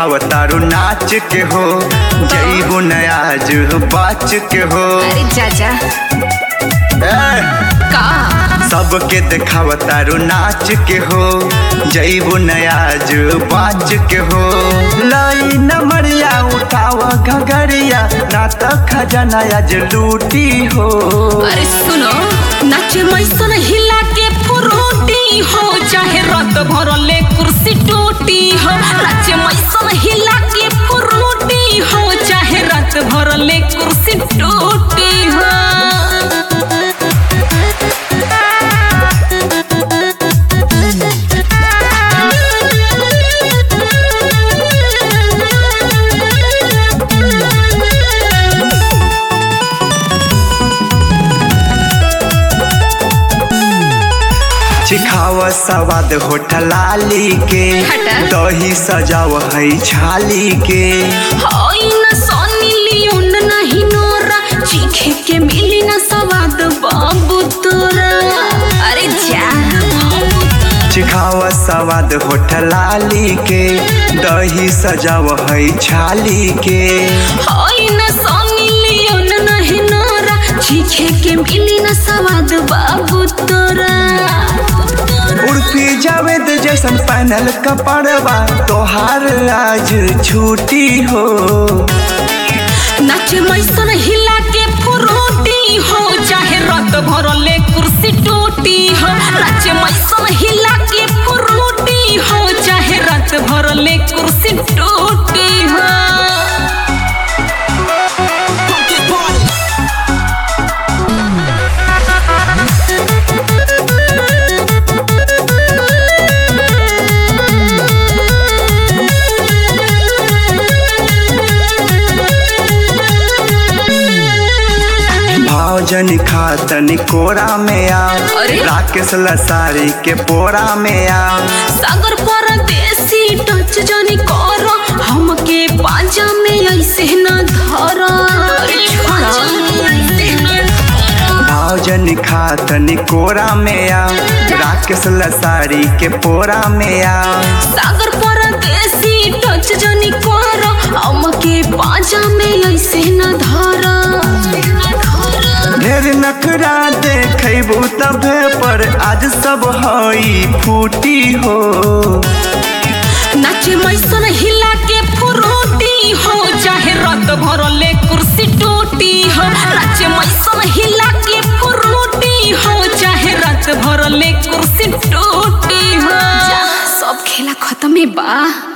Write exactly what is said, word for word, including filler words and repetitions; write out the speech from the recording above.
दिखाव तारू नाच के हो, जईबू नयाज बाच के हो। अरे चाचा का सबके दिखाव तारू नाच के हो, जईबू नयाज बाच के हो। लाई नमरिया उठाव घगरिया, ना तो खजाना आज लूटी हो। अरे सुनो नाचे मैसन हिला के फ्रूटी हो, चाहे रात भर ले कुर्सी टूटी हो। नाचे मैसन हिला के फ्रूटी हो, चाहे रात भर ले कुर्सी टूटी हो। सिखाव सवाद होठलाली के, दही सजाव है छाली के। हाय न सोनी लियोन नहीं नोरा, चीखे के मिली न सवाद बाबू तोरा। अरे जा सिखाव सवाद होठलाली के, दही सजाव है छाली के। हाय न सोनी लियोन नहीं नोरा, चीखे के मिली न सवाद बाबू तोरा। उर्फी जावेद जैसन पैनल कपड़वा, तोहार आज छुट्टी हो। नाचे मैसन हिला के फ्रूटी हो, चाहे रात भर ले कुर्सी टूटी हो। नाचे मैसन हिला के फ्रूटी हो, चाहे रात भर ले कुर्सी टूटी हो। जनी खातनी कोरा में आ, राकेश लसारी के पोरा में आ। सागर परदेसी टच जनी करो, हमके पांजा में ऐसे न धरो। जनी खातनी कोरा में आ, राकेश लसारी के पोरा में आ। सागर परदेसी टच जनी करो, हमके पांजा में ऐसे न धरो। ढेर नखरा देखबू तबे पर, आज सब हई फूटी हो। नाचे मैसन हिला के फ्रूटी हो, चाहे रात भर ले कुर्सी टूटी हो। नाचे मैसन हिला के फ्रूटी हो, चाहे रात भर ले कुर्सी टूटी हो। सब खेला खत्म बा।